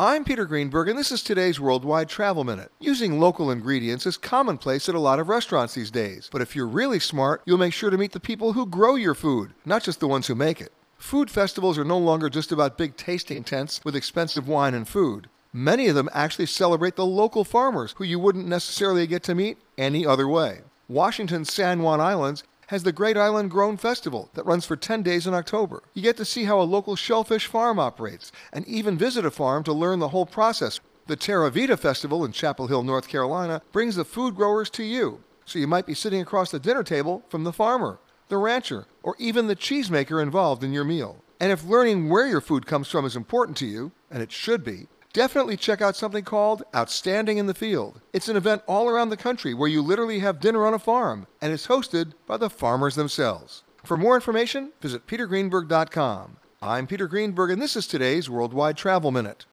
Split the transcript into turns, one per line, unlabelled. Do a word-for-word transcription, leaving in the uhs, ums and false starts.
I'm Peter Greenberg, and this is today's Worldwide Travel Minute. Using local ingredients is commonplace at a lot of restaurants these days, but if you're really smart, you'll make sure to meet the people who grow your food, not just the ones who make it. Food festivals are no longer just about big tasting tents with expensive wine and food. Many of them actually celebrate the local farmers who you wouldn't necessarily get to meet any other way. Washington's San Juan Islands has the Great Island Grown Festival that runs for ten days in October. You get to see how a local shellfish farm operates and even visit a farm to learn the whole process. The Terra Vita Festival in Chapel Hill, North Carolina brings the food growers to you. So you might be sitting across the dinner table from the farmer, the rancher, or even the cheesemaker involved in your meal. And if learning where your food comes from is important to you, and it should be, definitely check out something called Outstanding in the Field. It's an event all around the country where you literally have dinner on a farm, and it's hosted by the farmers themselves. For more information, visit peter greenberg dot com. I'm Peter Greenberg, and this is today's Worldwide Travel Minute.